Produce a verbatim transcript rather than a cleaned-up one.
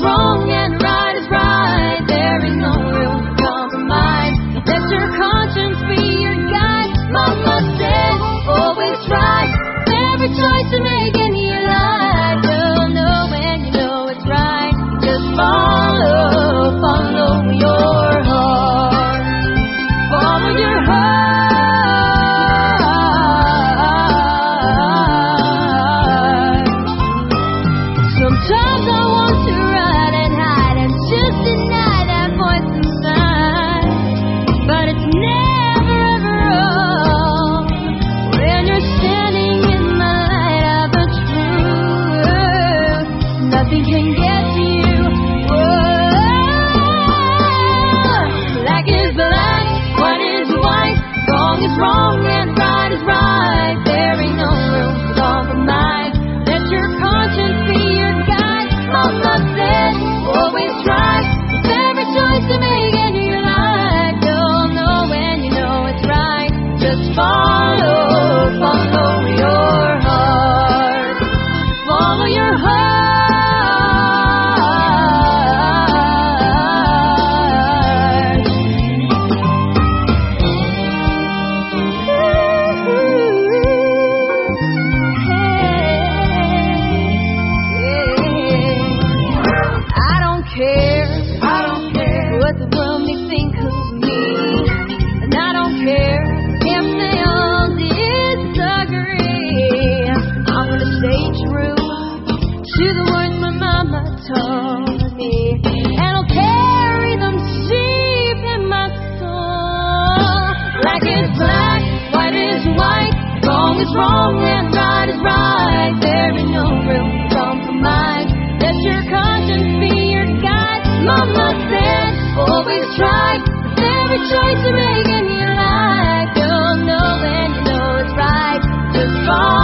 wrong and right is right. There is no room for compromise. Let your conscience be your guide. Mama said, always try. Every choice you make in your life, you'll know when you know it's right. Just follow, follow your heart. Follow your heart. Sometimes I want to run and hide and just deny that voice inside, but it's never ever wrong when you're standing in the light of the truth. Nothing can get to you. Whoa. Black is black, white is white, wrong is wrong and right is right. There ain't no room for compromise. Let your conscience be your guide. Mama said, always try. Every choice you make in your life, you'll know when you know it's right. Just follow, follow your heart. Follow your heart. I don't care, I don't care what the world may think of me, and I don't care if they all disagree. I'm gonna stay true to the words my mama taught me, and I'll carry them deep in my soul. Black is black, white is white, wrong is wrong and right is right. There ain't no room for compromise. Let your conscience be your guide. Mama said, always try. With every choice you make in your life, you'll know when you know it's right. Just follow.